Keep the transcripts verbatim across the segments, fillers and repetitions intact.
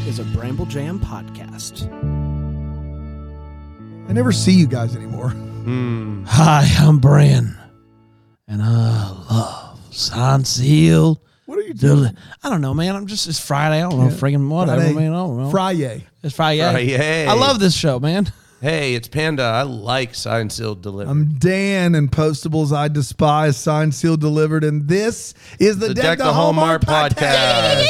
is a Bramble Jam podcast. I never see you guys anymore. Mm. Hi, I'm Bran, and I love Signed-Sealed. What are you doing? I don't know, man. I'm just, it's Friday. I don't know, Yeah. friggin' whatever, Friday. man. I don't know. Friday. It's Friday. Friday. I love this show, man. Hey, it's Panda. I like Signed, Sealed, Delivered. I'm Dan, and Postables I despise, Signed, Sealed, Delivered, and this is the, the Deck, Deck the the Hallmark, Hallmark podcast. podcast.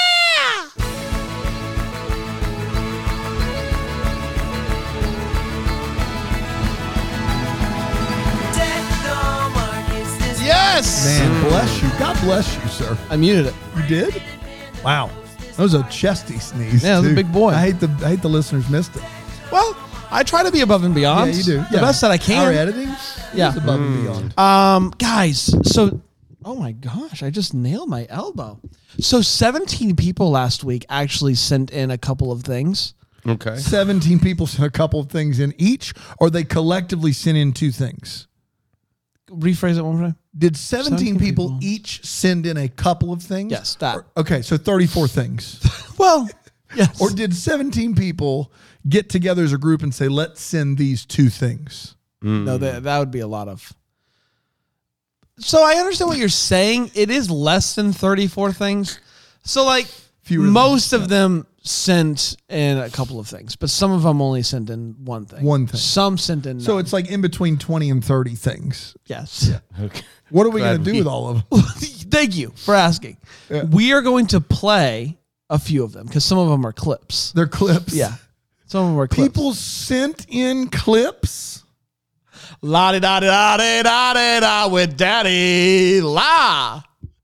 Yes! Man, bless you. God bless you, sir. I muted it. You did? Wow. That was a chesty sneeze. Yeah, it was a too. big boy. I hate the I hate the listeners missed it. Well, I try to be above and beyond. Yeah, you do. The Yeah. best that I can. Our editing Yeah. is above and beyond. Um, guys, so, oh my gosh, I just nailed my elbow. So seventeen people last week actually sent in a couple of things. Okay. seventeen people sent a couple of things in each, or they collectively sent in two things. Rephrase it one more time. Did seventeen, seventeen people, people. each send in a couple of things? Yes, that. Or- okay, so thirty-four things. Well, yes. Or did seventeen people get together as a group and say, let's send these two things? No, that, that would be a lot of. So I understand what you're saying. It is less than thirty-four things. So like Fewer than- most of them sent in a couple of things, but some of them only sent in one thing. One thing. Some sent in. So none. it's like in between twenty and thirty things. yes. Okay. What are we Glad going to do we- with all of them? Thank you for asking. Yeah. We are going to play a few of them because some of them are clips. They're clips. Yeah. Some of them are clips. People sent in clips. La di da di da di da di da with Daddy La.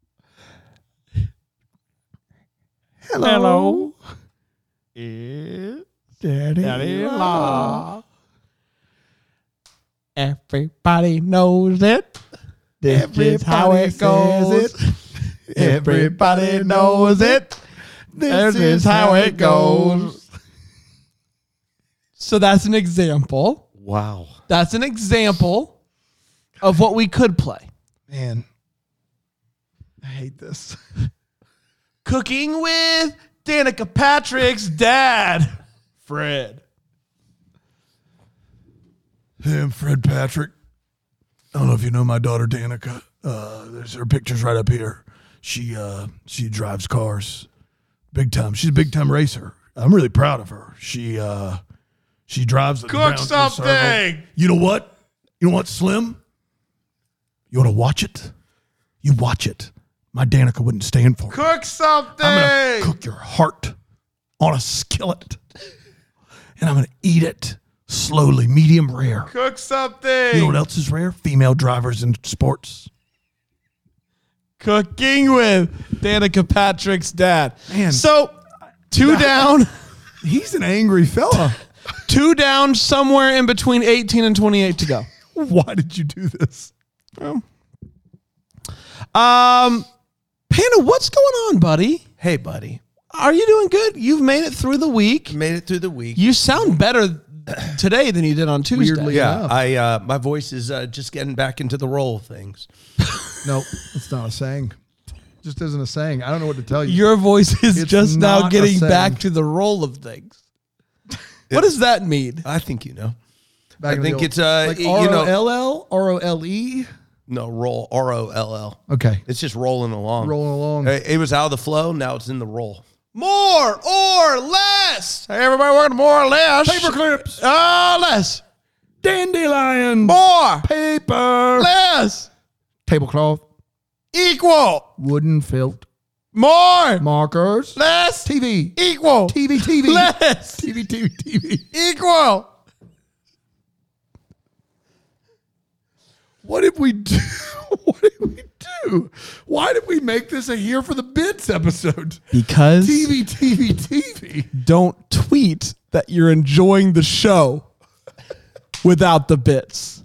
Hello. It's Daddy. Daddy La. Everybody knows it. This is how Everybody it goes. says it. Everybody knows it. This is how it goes. So that's an example. Wow. That's an example of what we could play. Man, I hate this. Cooking with Danica Patrick's dad, Fred. Hey, I'm Fred Patrick. I don't know if you know my daughter Danica. Uh, there's her pictures right up here. She uh, she drives cars, big time. She's a big time racer. I'm really proud of her. She uh, she drives. the Cook Brownsville something. Circle. You know what? You know what, Slim? You want to watch it? You watch it. My Danica wouldn't stand for it. Cook something. I'm gonna cook your heart on a skillet, and I'm gonna eat it slowly, medium rare. Cook something. You know what else is rare? Female drivers in sports. Cooking with Danica Patrick's dad. Man. So two down, He's an angry fella. two down, somewhere in between eighteen and twenty-eight to go. Why did you do this? Um, Panda, what's going on, buddy? Hey, buddy. Are you doing good? You've made it through the week. Made it through the week. You sound better today than you did on Tuesday. Weirdly yeah, enough. I uh, my voice is uh, just getting back into the roll of things. Nope, it's not a saying. Just isn't a saying. I don't know what to tell you. Your voice is It's just now not a getting saying. back to the roll of things. What does that mean? I think you know. Back I in the think old- it's, uh, like you R know- O L L, R O L E. No, roll. R O L L. Okay, It's just rolling along. rolling along. It, it was out of the flow. Now it's in the roll. More or less? Hey, everybody working more or less? Paper clips, Uh, less. dandelions, More. paper, Less. tablecloth, Equal. wooden felt, More. markers, Less. T V, Equal. T V, T V, Less. T V, T V, T V. Equal. What did we do? What did we do? Why did we make this a Here for the Bits episode? Because T V, T V, T V. don't tweet that you're enjoying the show without the bits.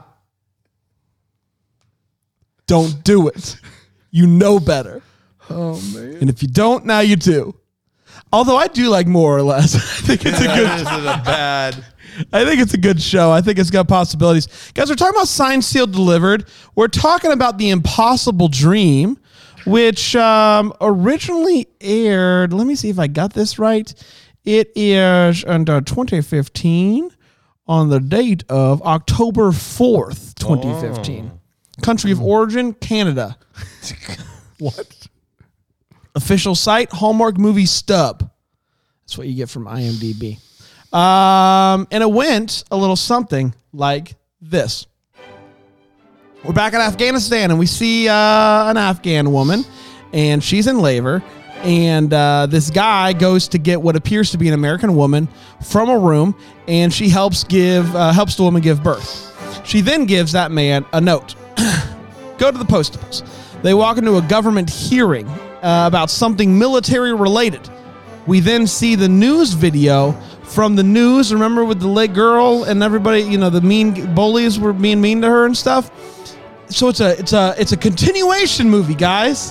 Don't do it. You know better. Oh, man. And if you don't, now you do. Although I do like more or less. I think it's a This good isn't a bad. I think it's a good show. I think it's got possibilities. Guys, we're talking about Signed, Sealed, Delivered. We're talking about the impossible dream which um, originally aired, let me see if I got this right. It airs under twenty fifteen on the date of October fourth, twenty fifteen. Oh. Country of origin, Canada. What? Official site, Hallmark Movie Stub. That's what you get from IMDb. Um, and it went a little something like this. We're back in Afghanistan, and we see uh, an Afghan woman, and she's in labor. And uh, this guy goes to get what appears to be an American woman from a room, and she helps give uh, helps the woman give birth. She then gives that man a note. Go to the postables. They walk into a government hearing uh, about something military related. We then see the news video from the news. Remember with the leg girl and everybody, you know, the mean bullies were being mean to her and stuff. So it's a it's a it's a continuation movie, guys.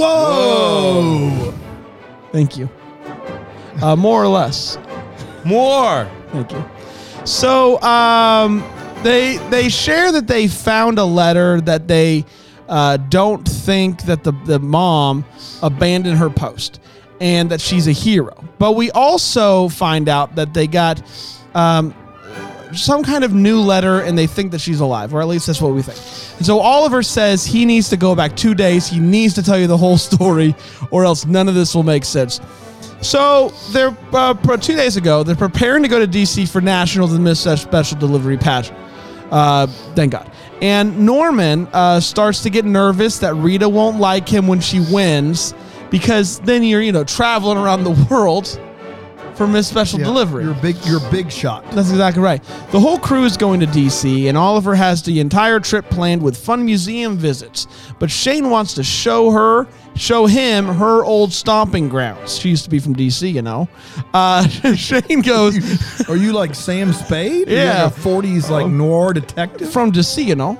Whoa! Whoa. Thank you. Uh, more or less. More. Thank you. So um, they they share that they found a letter that they uh, don't think that the, the mom abandoned her post and that she's a hero. But we also find out that they got um, some kind of new letter and they think that she's alive, or at least that's what we think. And so Oliver says he needs to go back two days. He needs to tell you the whole story or else none of this will make sense. So they're uh, two days ago, they're preparing to go to D C for National the Miss Special Delivery pageant. Uh, thank God. And Norman uh, starts to get nervous that Rita won't like him when she wins because then you're, you know, traveling around the world for Miss Special yeah, Delivery. You're big, you're big shot. That's exactly right. The whole crew is going to D C, and Oliver has the entire trip planned with fun museum visits. But Shane wants to show her, show him her old stomping grounds. She used to be from D C, you know. Uh, Shane goes, are you, are you like Sam Spade? Yeah, like a forties like noir detective from D C, you know.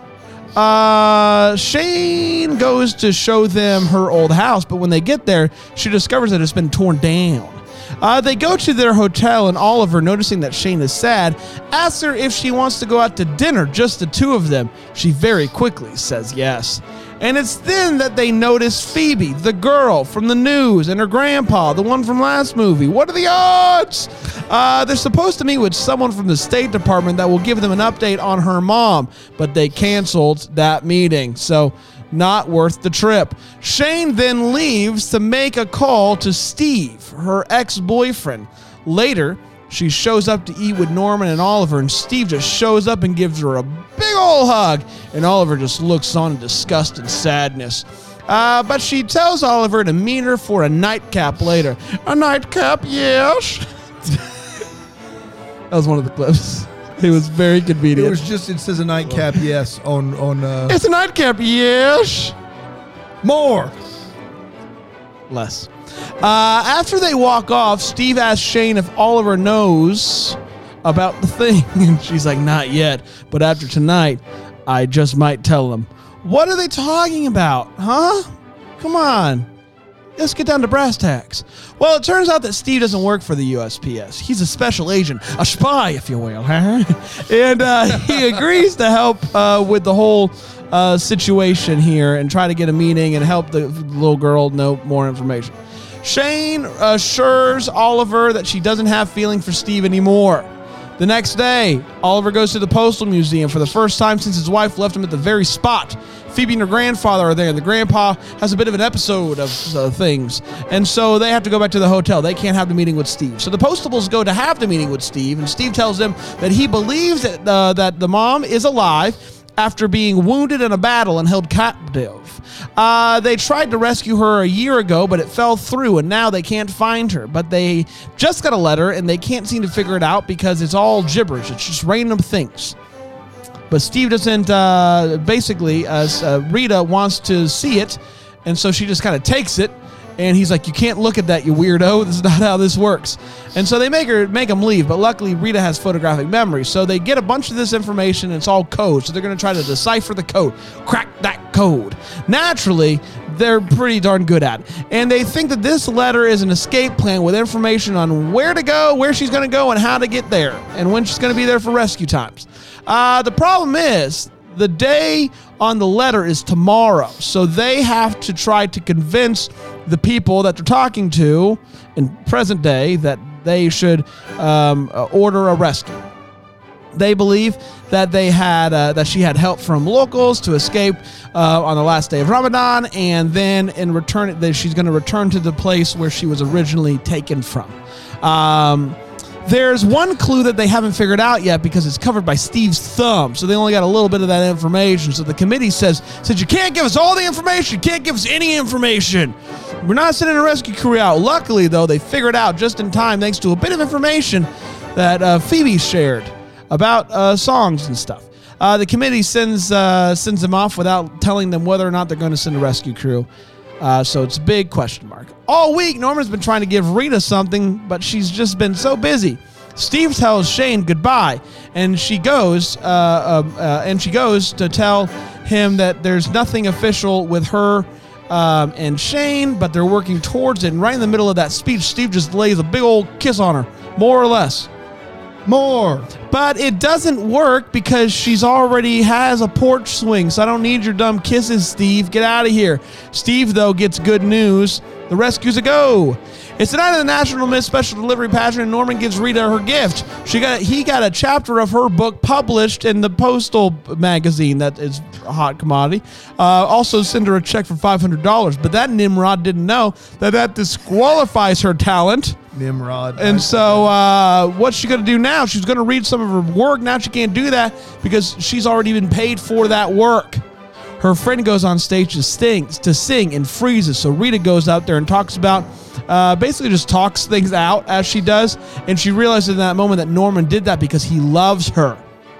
Uh, Shane goes to show them her old house, but when they get there, she discovers that it's been torn down. Uh, they go to their hotel, and Oliver, noticing that Shane is sad, asks her if she wants to go out to dinner, just the two of them. She very quickly says yes. And it's then that they notice Phoebe, the girl from the news, and her grandpa, the one from last movie. What are the odds? Uh, they're supposed to meet with someone from the State Department that will give them an update on her mom, but they canceled that meeting. So not worth the trip. Shane then leaves to make a call to Steve, her ex-boyfriend. Later, she shows up to eat with Norman and Oliver, and Steve just shows up and gives her a big old hug, and Oliver just looks on in disgust and sadness. Uh, but she tells Oliver to meet her for a nightcap later. A nightcap, yes. That was one of the clips. It was very convenient. It was just, it says a nightcap, yes, on... on. Uh, it's a nightcap, yes. More. Less. Uh, after they walk off, Steve asks Shane if Oliver knows about the thing. And she's like, not yet. But after tonight, I just might tell him. What are they talking about? Huh? Come on. Let's get down to brass tacks. Well, it turns out that Steve doesn't work for the U S P S. He's a special agent, a spy, if you will. and uh, he agrees to help uh, with the whole uh, situation here and try to get a meeting and help the little girl know more information. Shane assures Oliver that she doesn't have feeling for Steve anymore. The next day, Oliver goes to the Postal Museum for the first time since his wife left him at the very spot. Phoebe and her grandfather are there, and the grandpa has a bit of an episode of uh, things. And so they have to go back to the hotel. They can't have the meeting with Steve. So the Postables go to have the meeting with Steve, and Steve tells them that he believes that, uh, that the mom is alive after being wounded in a battle and held captive. Uh, they tried to rescue her a year ago, but it fell through, and now they can't find her. But they just got a letter, and they can't seem to figure it out because it's all gibberish. It's just random things. But Steve doesn't, uh, basically, uh, uh, Rita wants to see it, and so she just kind of takes it, and he's like, you can't look at that, you weirdo. This is not how this works. And so they make her make him leave, but luckily Rita has photographic memory. So they get a bunch of this information, and it's all code. So they're going to try to decipher the code, crack that code. Naturally, they're pretty darn good at it. And they think that this letter is an escape plan with information on where to go, where she's going to go, and how to get there, and when she's going to be there for rescue times. Uh, the problem is the day on the letter is tomorrow. So they have to try to convince the people that they're talking to in present day that they should um, order a rescue. They believe that they had uh, that she had help from locals to escape uh, on the last day of Ramadan, and then in return, that she's going to return to the place where she was originally taken from. Um, there's one clue that they haven't figured out yet because it's covered by Steve's thumb, so they only got a little bit of that information. So the committee says, says you can't give us all the information, you can't give us any information. We're not sending a rescue crew out. Luckily, though, they figured out just in time thanks to a bit of information that uh, Phoebe shared about uh, songs and stuff. Uh, the committee sends uh, sends them off without telling them whether or not they're going to send a rescue crew. Uh, so it's a big question mark. All week, Norman's been trying to give Rita something, but she's just been so busy. Steve tells Shane goodbye, and she goes, uh, uh, uh, and she goes to tell him that there's nothing official with her um, and Shane, but they're working towards it. And right in the middle of that speech, Steve just lays a big old kiss on her, more or less. More. But it doesn't work because she's already has a porch swing, so I don't need your dumb kisses, Steve. Get out of here. Steve, though, gets good news. The rescue's a go. It's the night of the National Miss Special Delivery Pageant, and Norman gives Rita her gift. She got He got a chapter of her book published in the Postal magazine that is a hot commodity. Uh, also send her a check for five hundred dollars, but that Nimrod didn't know that that disqualifies her talent. Nimrod. And so uh, what's she going to do now? She's going to read some of her work. Now she can't do that because she's already been paid for that work. Her friend goes on stage to sing, to sing and freezes. So Rita goes out there and talks about, uh, basically just talks things out as she does. And she realizes in that moment that Norman did that because he loves her.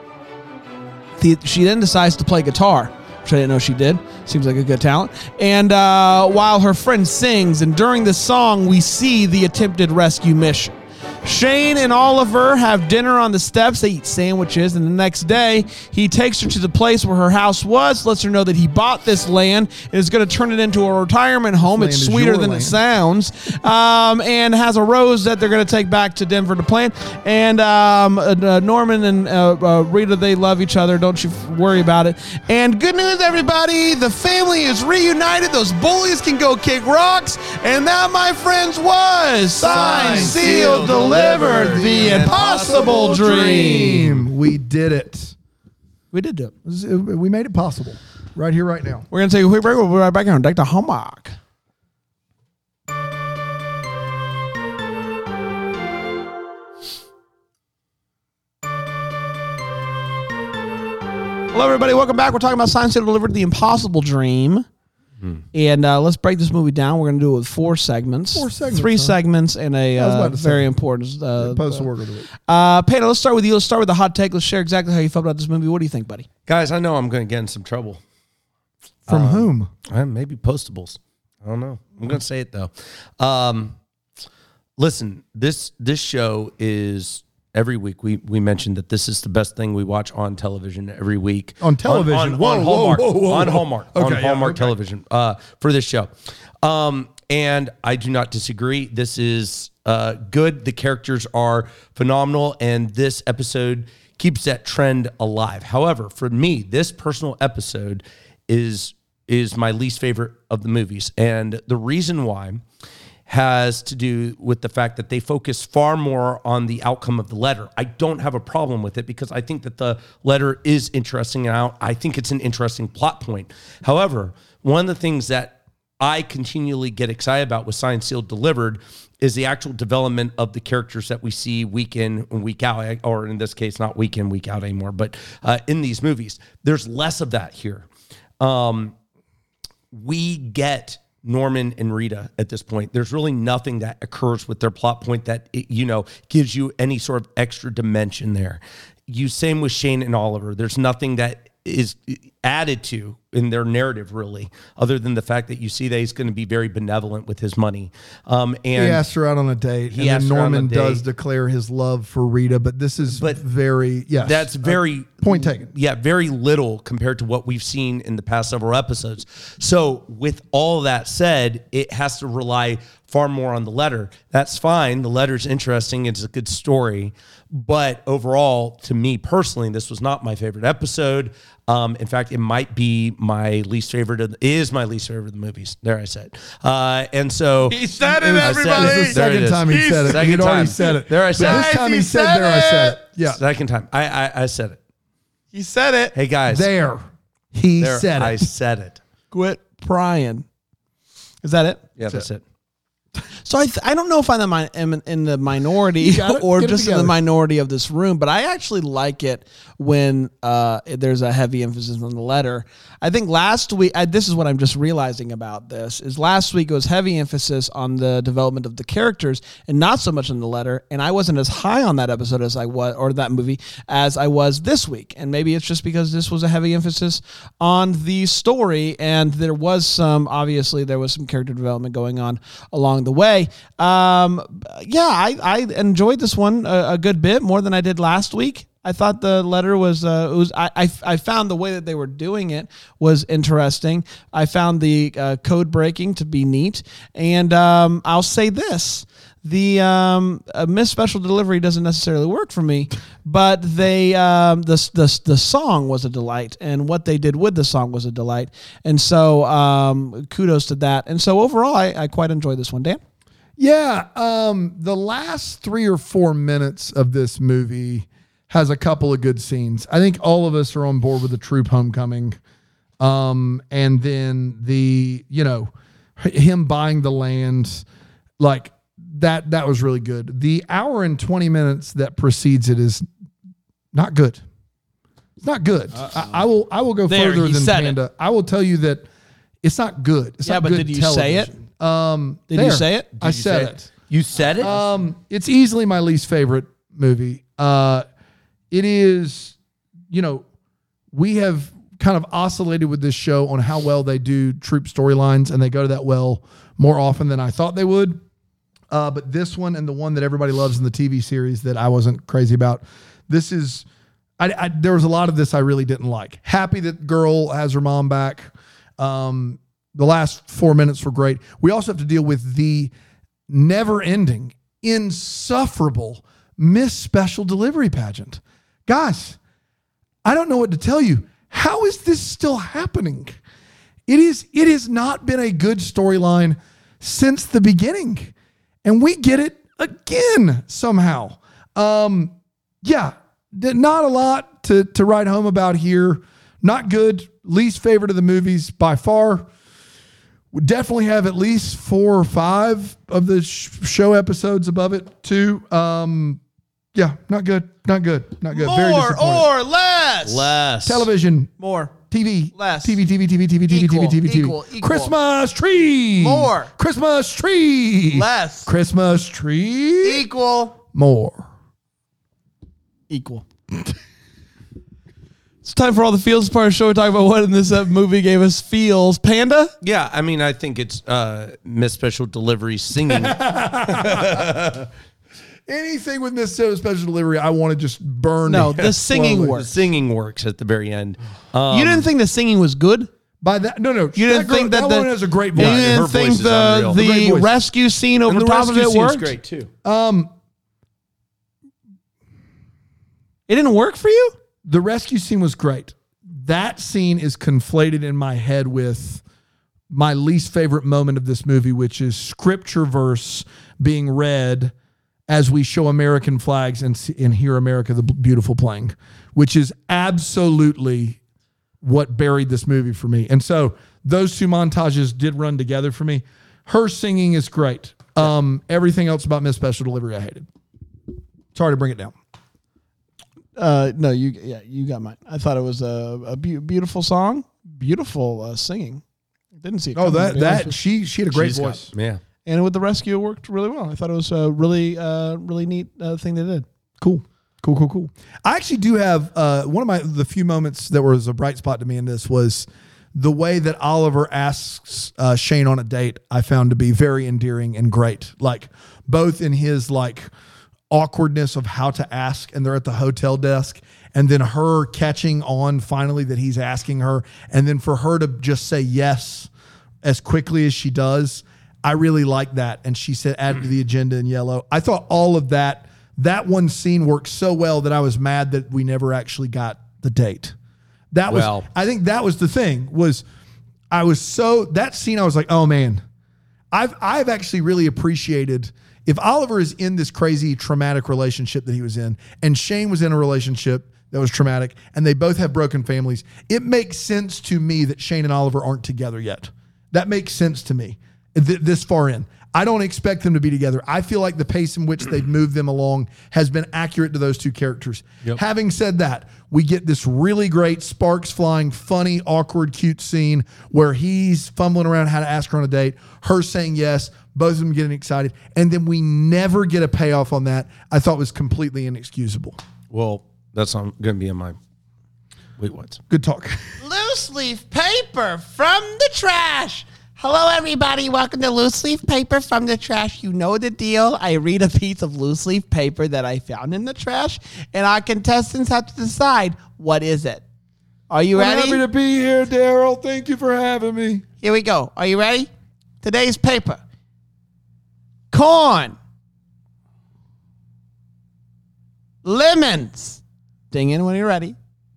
The, she then decides to play guitar, which I didn't know she did. Seems like a good talent. And uh, while her friend sings, and during the song, we see the attempted rescue mission. Shane and Oliver have dinner on the steps. They eat sandwiches, and the next day, he takes her to the place where her house was, lets her know that he bought this land and is going to turn it into a retirement home. It's sweeter than it sounds, um, and has a rose that they're going to take back to Denver to plant. And um, uh, Norman and uh, uh, Rita, they love each other. Don't you worry about it. And good news, everybody. The family is reunited. Those bullies can go kick rocks. And that, my friends, was Signed, Sealed, Delivered. Delivered the impossible dream. We did it. We did do it. We made it possible. Right here, right now. We're going to take a quick break. We'll be right back here on Deck the Homework. Hello, everybody. Welcome back. We're talking about Signed, Sealed, Delivered the Impossible Dream. Hmm. And uh, let's break this movie down. We're going to do it with four segments. Four segments. Three huh? segments and a uh, very say. important uh, postal worker of the week. Uh, Payne, let's start with you. Let's start with the hot take. Let's share exactly how you felt about this movie. What do you think, buddy? Guys, I know I'm going to get in some trouble. From um, whom? Uh, maybe Postables. I don't know. I'm going to say it, though. Um, listen, this this show is... Every week, we, we mentioned that this is the best thing we watch on television every week. On television? On, on, whoa, on Hallmark. Whoa, whoa, whoa, on Hallmark. okay, on yeah, Hallmark okay. television uh, for this show. Um, and I do not disagree. This is uh, good. The characters are phenomenal. And this episode keeps that trend alive. However, for me, this personal episode is is my least favorite of the movies. And the reason why has to do with the fact that they focus far more on the outcome of the letter. I don't have a problem with it because I think that the letter is interesting and I think it's an interesting plot point. However, one of the things that I continually get excited about with Signed, Sealed, Delivered is the actual development of the characters that we see week in and week out, or in this case, not week in, week out anymore, but uh, in these movies. There's less of that here. Um, we get Norman and Rita at this point. There's really nothing that occurs with their plot point that, it, you know, gives you any sort of extra dimension there. You same with Shane and Oliver. There's nothing that is added to in their narrative, really, other than the fact that you see that he's going to be very benevolent with his money. Um, and he asked her out on a date, he and then Norman does date. declare his love for Rita, but this is but very, yes. That's very... Uh, point taken. Yeah, very little compared to what we've seen in the past several episodes. So with all that said, it has to rely far more on the letter. That's fine. The letter's interesting. It's a good story. But overall, to me personally, this was not my favorite episode. Um, in fact, it might be my least favorite. Of, is my least favorite of the movies. There, I said. Uh, and so He said it, I said everybody. it. This is the There it second is. time he He's- said it. Second He'd already time. said it. There I said But it. this time he, He said, said there I said it. it. Yeah. Second time. I, I I said it. He said it. Hey guys, There. He there, said it. I said it. Quit prying. Is that it? Yeah, that's it. So I, th- I don't know if I'm in, my, am in the minority got it. or Get it just in the together. minority of this room, but I actually like it when uh, there's a heavy emphasis on the letter. I think last week, I, this is what I'm just realizing about this, is last week it was heavy emphasis on the development of the characters and not so much on the letter, and I wasn't as high on that episode as I was, or that movie, as I was this week. And maybe it's just because this was a heavy emphasis on the story, and there was some, obviously, there was some character development going on along the way. Um, yeah, I, I enjoyed this one a, a good bit more than I did last week. I thought the letter was, uh, it was I, I, I found the way that they were doing it was interesting. I found the uh, code breaking to be neat. And um, I'll say this. The um, uh, Miss Special Delivery doesn't necessarily work for me, but they um, the, the the song was a delight, and what they did with the song was a delight, and so um, kudos to that. And so overall, I, I quite enjoyed this one. Dan, Yeah, um, the last three or four minutes of this movie has a couple of good scenes. I think all of us are on board with the troop homecoming, um, and then the you know him buying the land, like that. That was really good. The hour and twenty minutes that precedes it is not good. It's not good. I, I will. I will go There, further he than said it. Panda. I will tell you that it's not good. It's Yeah, not but good did you say it? television. Um, Did you there. say it? I You said say it. You said it. Um, it's easily my least favorite movie. Uh, it is, you know, we have kind of oscillated with this show on how well they do troop storylines, and they go to that well more often than I thought they would. Uh, but this one and the one that everybody loves in the T V series that I wasn't crazy about, this is, I, I there was a lot of this I really didn't like. Happy that girl has her mom back. Um, the last four minutes were great. We also have to deal with the never-ending, insufferable Miss Special Delivery pageant. Guys, I don't know what to tell you. How is this still happening? It is. It has not been a good storyline since the beginning, and we get it again somehow. Um, yeah, th- not a lot to to write home about here. Not good. Least favorite of the movies by far. Would definitely have at least four or five of the sh- show episodes above it too. Um, yeah, not good. Not good. Not good. Very more disappointing. or less, Less Television, more, T V, Less. T V, T V, T V, T V, T V, Equal, T V, T V, equal, equal. Christmas tree. More. Christmas tree. less, Christmas tree. equal, More. equal. It's time for all the feels part of the show. We talk about what in this uh, movie gave us feels. Panda? Yeah, I mean, I think it's uh, Miss Special Delivery singing. Anything with Miss Special Delivery, I want to just burn. No, the singing slowly. The works. singing works at the very end. Um, You didn't think the singing was good? By that, no, no. You didn't girl- think that, that the, woman has a great You voice. her didn't voice think is the unreal. Great the voice. rescue scene over and the top of rescue it scene's worked? great too. Um, It didn't work for you? the rescue scene was great. That scene is conflated in my head with my least favorite moment of this movie, which is scripture verse being read as we show American flags and, see, and hear America the Beautiful playing, which is absolutely what buried this movie for me. And so those two montages did run together for me. Her singing is great. Um, everything else about Miss Special Delivery I hated. Sorry to bring it down. Uh, no, you yeah, you got mine. I thought it was a, a be- beautiful song, beautiful uh, singing. Didn't see it. Oh, coming, to that be honest that with she she had a great She's voice. got- yeah. you. And with the rescue, it worked really well. I thought it was a really, uh, really neat uh, thing they did. Cool. Cool, cool, cool. I actually do have uh, one of my the few moments that was a bright spot to me in this was the way that Oliver asks uh, Shane on a date. I found to be very endearing and great. Like both in his like awkwardness of how to ask, and they're at the hotel desk, and then her catching on finally that he's asking her, and then for her to just say yes as quickly as she does. I really like that. And she said, add to the agenda in yellow. I thought all of that, that one scene worked so well that I was mad that we never actually got the date. That was, Well. I think that was the thing was I was so, that scene, I was like, oh man, I've, I've actually really appreciated if Oliver is in this crazy traumatic relationship that he was in and Shane was in a relationship that was traumatic and they both have broken families, it makes sense to me that Shane and Oliver aren't together yet. That makes sense to me th- this far in. I don't expect them to be together. I feel like the pace in which they've moved them along has been accurate to those two characters. Yep. Having said that, we get this really great sparks flying, funny, awkward, cute scene where he's fumbling around how to ask her on a date, her saying yes, both of them getting excited, and then we never get a payoff on that. I thought was completely inexcusable. Well, that's going to be in my wait what? Good talk. Loose leaf paper from the trash. Hello, everybody. Welcome to Loose Leaf Paper from the Trash. You know the deal. I read a piece of loose leaf paper that I found in the trash, and our contestants have to decide what is it. Are you I'm ready? happy to be here, Daryl. Thank you for having me. Here we go. Are you ready? Today's paper. Corn. Lemons. Ding in when you're ready.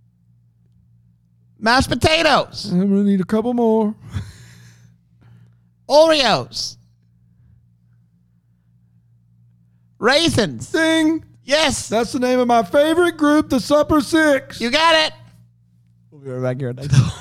Mashed potatoes. I'm going to need a couple more. Oreos. Raisins. Ding. Yes. That's the name of my favorite group, the Supper Six. You got it. We'll be right back here.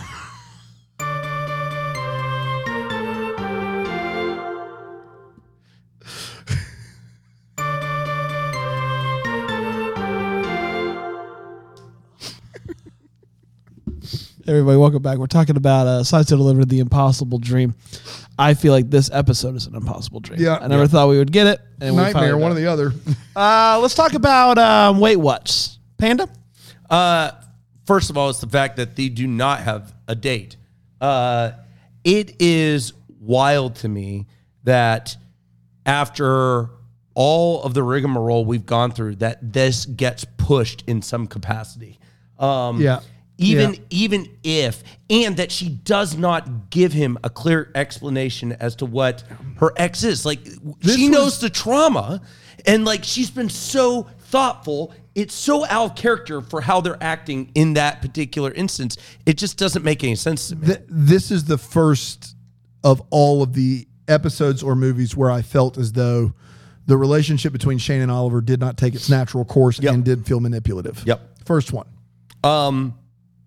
Everybody, welcome back. We're talking about uh, Science to Deliver the Impossible Dream. I feel like this episode is an impossible dream. Yeah. I never Yeah. thought we would get it. And Nightmare, we one or the other. Uh, let's talk about um, Wait What's. Panda? Uh, first of all, it's the fact that they do not have a date. Uh, it is wild to me that after all of the rigmarole we've gone through, that this gets pushed in some capacity. Um, Yeah. Even Yeah. even if, and that she does not give him a clear explanation as to what her ex is. Like, This she was- knows the trauma, and like she's been so thoughtful. It's so out of character for how they're acting in that particular instance. It just doesn't make any sense to me. Th- this is the first of all of the episodes or movies where I felt as though the relationship between Shane and Oliver did not take its natural course Yep. and did feel manipulative. Yep. First one. Um,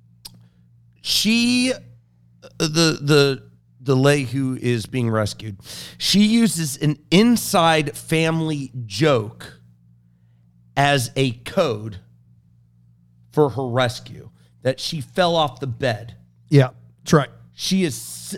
she, the the the lay who is being rescued, she uses an inside family joke as a code for her rescue. That she fell off the bed. Yeah, that's right. She is.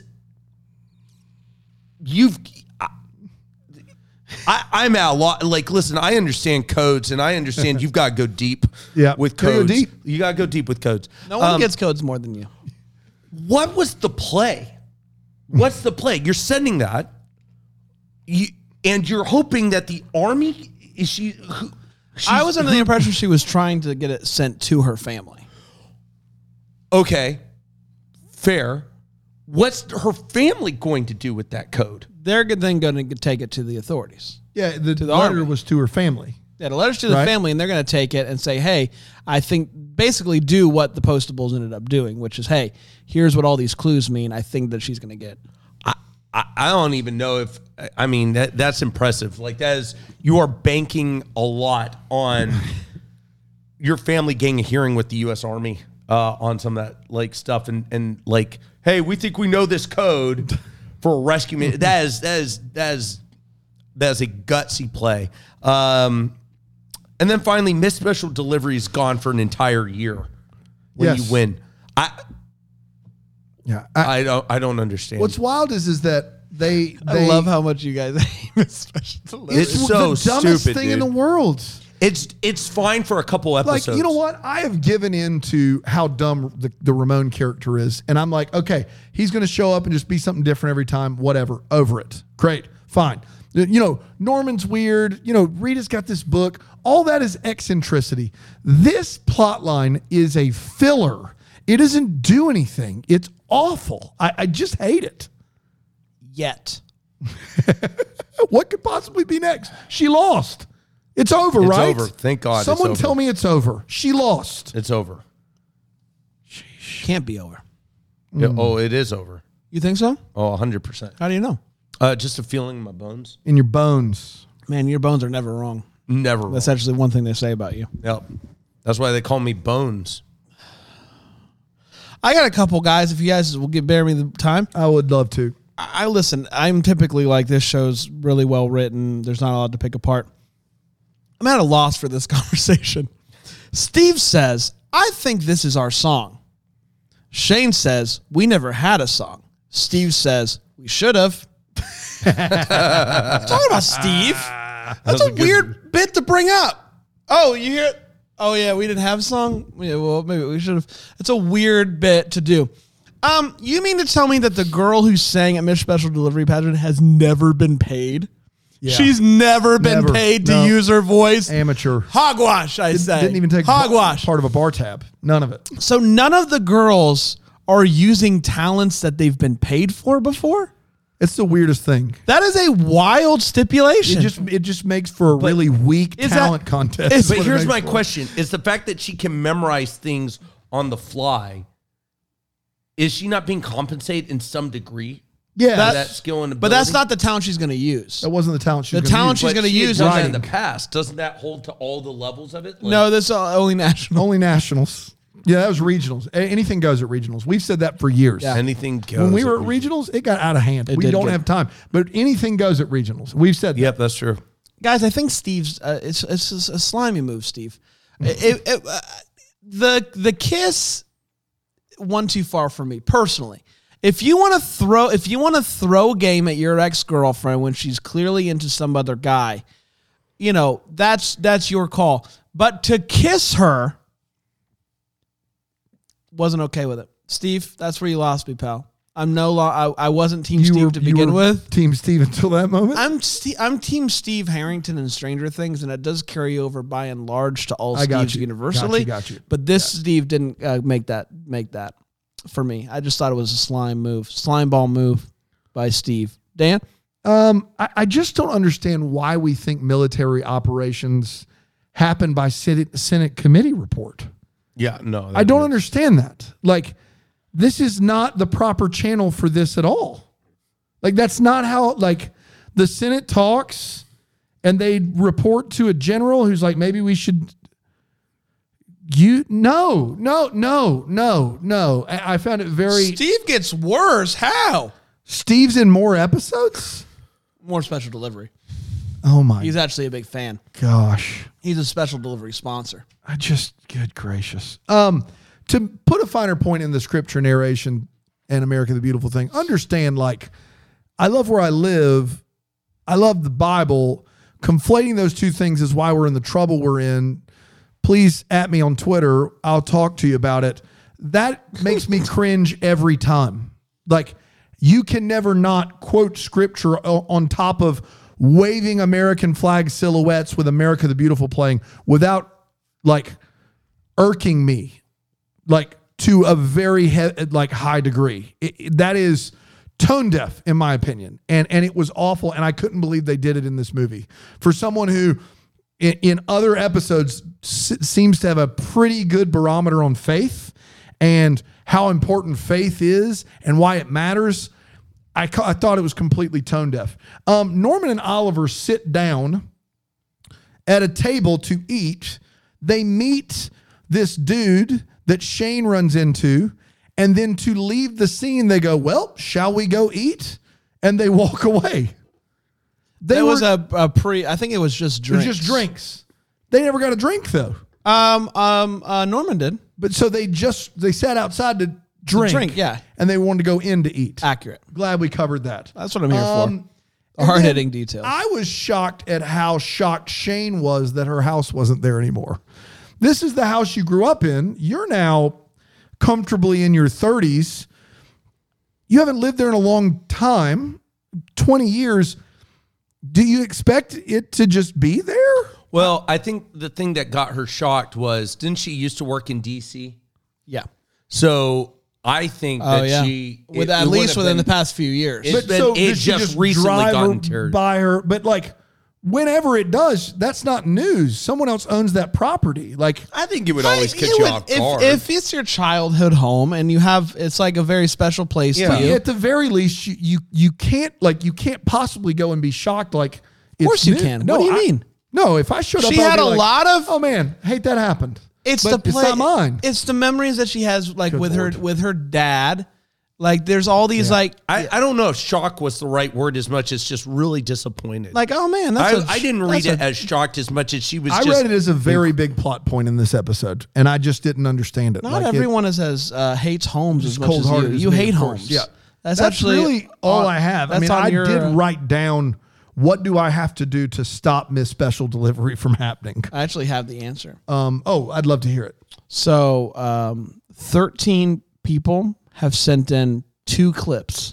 You've. I, I, I'm at a lot. Like, listen, I understand codes, and I understand you've got to go deep. Yeah. with Gotta go codes. deep. You got to go deep with codes. No one Um, gets codes more than you. What was the play? What's the play? You're sending that, you, and you're hoping that the army is she. Who, I was under the impression she was trying to get it sent to her family. okay, fair. What's her family going to do with that code? They're then going to take it to the authorities. Yeah, the, the letter army. was to her family. Yeah, the letters to the Right. family, and they're going to take it and say, hey, I think basically do what the Postables ended up doing, which is, hey, here's what all these clues mean. I think that she's going to get. I, I, I don't even know if, I mean, that that's impressive. Like, that is, you are banking a lot on your family getting a hearing with the U S Army uh, on some of that, like, stuff. And, and like, hey, we think we know this code for a rescue. mi- That is, that is, that is, that is a gutsy play. Um, and then finally, Miss Special Delivery is gone for an entire year when Yes. you win. I, Yeah. I, I don't, I don't understand. what's wild is is that they, they I love how much you guys hate Miss Special Delivery. It's so the dumbest stupid, thing in dude. the world. It's it's fine for a couple Like, episodes. you know what? I have given in to how dumb the, the Ramon character is. And I'm like, okay, he's going to show up and just be something different every time. Whatever. Over it. Great. Fine. You know, Norman's weird. You know, Rita's got this book. All that is eccentricity. This plot line is a filler. It doesn't do anything. It's awful. I, I just hate it. Yet. What could possibly be next? She lost. It's over, It's right? over. Thank God it's Someone over. tell me it's over. She lost. It's over. Can't be over. Yeah, oh, it is over. You think so? Oh, one hundred percent. How do you know? Uh, just a feeling in my bones. In your bones. Man, your bones are never wrong. Never wrong. That's actually one thing they say about you. Yep. That's why they call me Bones. I got a couple guys. If you guys will give bear me the time, I would love to. I, I listen. I'm typically like, this show's really well written. There's not a lot to pick apart. I'm at a loss for this conversation. Steve says, I think this is our song. Shane says, we never had a song. Steve says, we should have. Talking about Steve. That's a, a weird bit to bring up. Oh, you hear it? Oh, yeah, we didn't have a song? Yeah, well, maybe we should have. It's a weird bit to do. Um, you mean to tell me that the girl who sang at Miss Special Delivery Pageant has never been paid? Yeah. She's never been Never. paid to No. use her voice. Amateur. Hogwash, I Didn't, say. didn't even take hogwash. part of a bar tab. None of it. So none of the girls are using talents that they've been paid for before? It's the weirdest thing. That is a wild stipulation. It just it just makes for a really weak is talent that- contest. is- That's But what it here's makes my for. question. Is the fact that she can memorize things on the fly, is she not being compensated in some degree? Yeah, for that, that skill and ability? but that's not the talent she's going to use. that wasn't the talent she The was gonna talent use. she's But gonna she had use done is that in the writing. past. Doesn't that hold to all the levels of it? Like, No, this is only national. Only nationals. Yeah, that was regionals. A- Anything goes at regionals. We've said that for years. Yeah. anything goes. When we were at at regional. regionals, it got out of hand. we did don't get- have time. But anything goes at regionals. We've said that. Yep, that's true. Guys, I think Steve's uh, it's it's a slimy move, Steve. It- it- uh, the the kiss one too far for me personally. If you want to throw if you want to throw game at your ex-girlfriend when she's clearly into some other guy, you know, that's that's your call. But to kiss her, wasn't okay with it. Steve, that's where you lost me, pal. I'm no lo- I, I wasn't Team You Steve were- to you begin were with. Team Steve until that moment. I'm Ste I'm Team Steve Harrington in Stranger Things, and it does carry over by and large to all I got Steves you. universally. Got you, got you. But this Steve didn't uh, make that make that for me. I just thought it was a slime move, slime ball move by Steve. Dan, Um, I, I just don't understand why we think military operations happen by Senate, Senate committee report. Yeah, no. I don't understand that. Like, this is not the proper channel for this at all. Like, that's not how, like, the Senate talks and they report to a general who's like, maybe we should. You, no, no, no, no, no. I, I found it very. Steve gets worse. How? Steve's in more episodes? More special delivery. Oh, my He's actually a big fan. gosh. He's a special delivery sponsor. I just, good gracious. Um, to put a finer point in the scripture narration and America the Beautiful Thing, understand, like, I love where I live. I love the Bible. Conflating those two things is why we're in the trouble we're in. Please at me on Twitter. I'll talk to you about it. That makes me cringe every time. Like, you can never not quote scripture o- on top of waving American flag silhouettes with America the Beautiful playing without, like, irking me, like, to a very he- like high degree. It, it- that is tone deaf, in my opinion, and and it was awful. And I couldn't believe they did it in this movie. For someone who, in, in other episodes, s- seems to have a pretty good barometer on faith and how important faith is and why it matters, I, ca- I thought it was completely tone deaf. Um, Norman and Oliver sit down at a table to eat. They meet this dude that Shane runs into, and then to leave the scene, they go, well, shall we go eat? And they walk away. They There was were- a, a pre. I think it was just it drinks. was just drinks. They never got a drink though. Um. Um. Uh, Norman did. But so they just, they sat outside to drink. drink, yeah. And they wanted to go in to eat. Accurate. Glad we covered that. That's what I'm here Um, for. Hard and hitting then details. I was shocked at how shocked Shane was that her house wasn't there anymore. This is the house you grew up in. You're now comfortably in your thirties. You haven't lived there in a long time, twenty years. Do you expect it to just be there? Well, I think the thing that got her shocked was, didn't she used to work in D C? yeah. So I think Oh that yeah. she, With it- at it would least have within been- the past few years. It's been- it does she just recently drive gotten her teared. by her? But like, whenever it does, that's not news. Someone else owns that property. Like, I think it would always I- catch it you would- off if, guard. if it's your childhood home and you have, it's like a very special place Yeah. to you. at the very least, you, you you can't like you can't possibly go and be shocked. Like, of course you can. What do you mean? No, if I showed up, She I'd had be a like, lot of- Oh man, hate that happened. It's But the play, It's not mine. It's the memories that she has, like with Lord. her with her dad. Like there's all these like I, I don't know if shock was the right word as much as just really disappointed. like oh man, I that's a- I didn't read that's it a- as shocked as much as she was I just. read it as a very big plot point in this episode, and I just didn't understand it. Not Like, it- everyone is as uh, hates homes as much as you. cold-hearted as You me, hate of course. homes. Yeah. that's, That's actually really all on- I have. I that's mean, on I your, did uh, write down what do I have to do to stop Miss Special Delivery from happening. I actually have the answer. Um, oh, I'd love to hear it. So, um, thirteen people have sent in two clips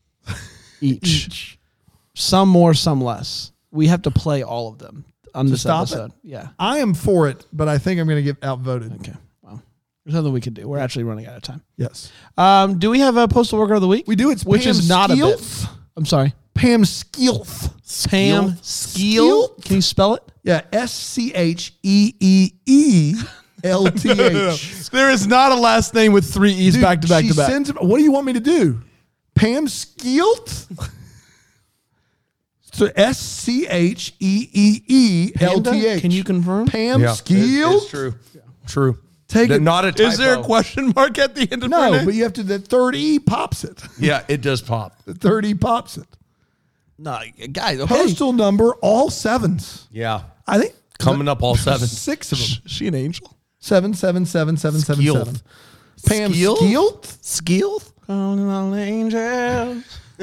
each. Some more, some less. We have to play all of them on this stop it? episode. Yeah. I am for it, but I think I'm going to get outvoted. Okay. Well, there's nothing we can do. We're actually running out of time. Yes, Um, do we have a postal worker of the week? we do. It's which Pam is not Skeelth. a bit. I'm sorry. Pam Skeelth. Pam Skeel. Can you spell it? Yeah, S C H E E E L T H. There is not a last name with three E's Dude, back to back she to back. sends- what do you want me to do? Pam Skeelth? So S C H E E E L T Panda? H. Can you confirm? Pam Yeah, Skeelth? It's true. True. Take it. Not a typo. Is there a question mark at the end of her No, name? but you have to, the third E pops it. Yeah, it does pop. The third E pops it. No, guys. Okay. Postal number, all sevens. Yeah. I think. Coming up all seven. Six of them. Is she an angel? Seven, seven, seven, seven, seven, Skeelth. seven. Pam Skeelth? Skeelth? Skeel? Calling all angels.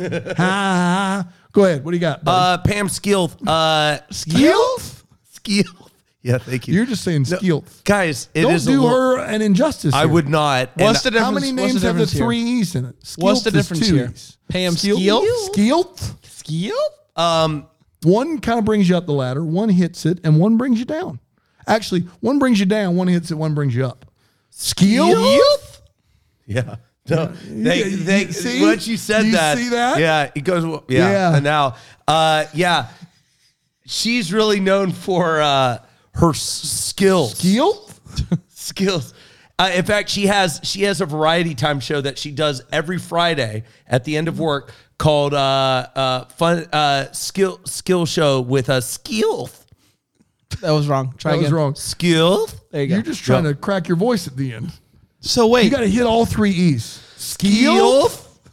Ah. Go ahead. What do you got, buddy? Uh, Pam Skeel. Uh, Skeelth? Skeel. Yeah, thank you. You're just saying Skeelth. Guys, it Don't is a do little- her an injustice. I here. would not. What's And the How difference? many what's names the have the difference here? three E's in it? What's the Skeelth is difference two here? E's. Pam Skeelth? Skeelth? Skeel? Um, One kind of brings you up the ladder, one hits it, and one brings you down. Actually, one brings you down, one hits it, one brings you up. Skeelth? yeah. No, they, You- they, you see? once you said Do you that, see that? yeah, it goes, well, yeah, Yeah. and now, uh, yeah, she's really known for uh, her s- skills. Skeelth? skills. Uh, in fact, she has she has a variety time show that she does every Friday at the end of work called uh, uh, fun uh, skill skill show with a skill That was wrong. Try That again. was wrong. skill. There you go. You're just trying to crack your voice at the end. so wait. You got to hit all three E's. Skill.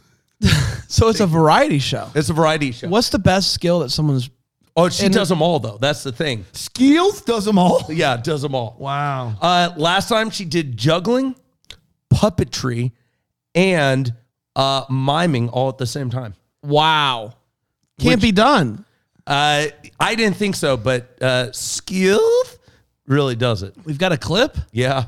so it's a variety show. It's a variety show. What's the best skill that someone's? Oh, she and- does them all though. That's the thing. Skeelth does them all. Yeah, does them all. Wow. Uh, last time she did juggling, puppetry, and uh, miming all at the same time. Wow. Can't Which- be done. Uh, I didn't think so, but uh, skill really does it. We've got a clip. Yeah.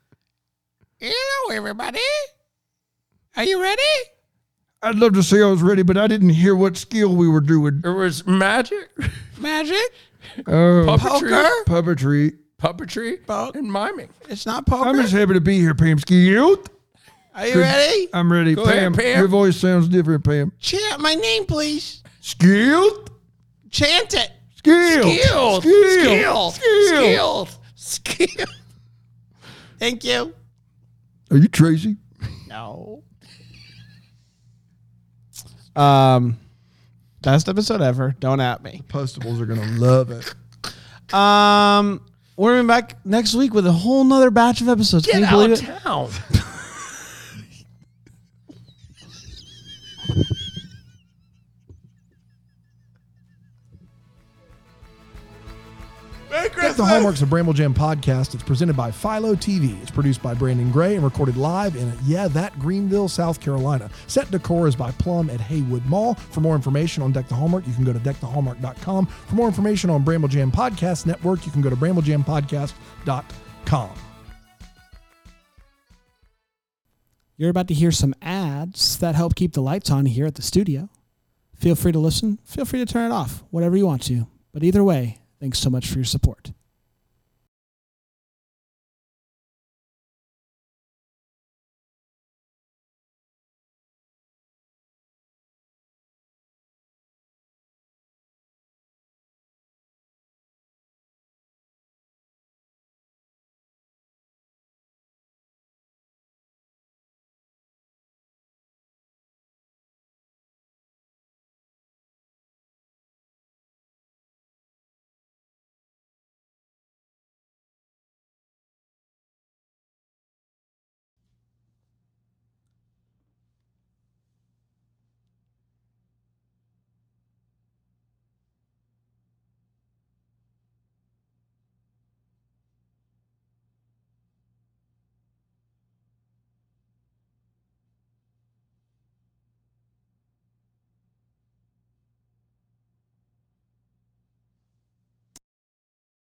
Hello, everybody. Are you ready? I'd love to say I was ready, but I didn't hear what skill we were doing. There was magic, Magic? Uh, puppetry, puppetry. puppetry, and miming. It's not poker. I'm just happy to be here, Pam Skeelth. Are you ready? I'm ready. Go Pam, ahead, Pam. your voice sounds different, Pam. Chant my name, please. Skeelth? Chant it. Skeelth. Skill, Skeelth. skill, Skeelth. skill, skill. Thank you. Are you Tracy? No. Um, best episode ever. Don't at me. Postables are going to love it. Um, we're gonna be back next week with a whole nother batch of episodes. Can Get you believe out it? of town. Deck the Hallmarks of Bramble Jam podcast. It's presented by Philo T V. It's produced by Brandon Gray and recorded live in, yeah, that Greenville, South Carolina. Set decor is by Plum at Haywood Mall. For more information on Deck the Hallmark, you can go to deck the hallmark dot com. For more information on Bramble Jam Podcast Network, you can go to bramble jam podcast dot com. You're about to hear some ads that help keep the lights on here at the studio. Feel free to listen. Feel free to turn it off, whatever you want to. But either way, thanks so much for your support.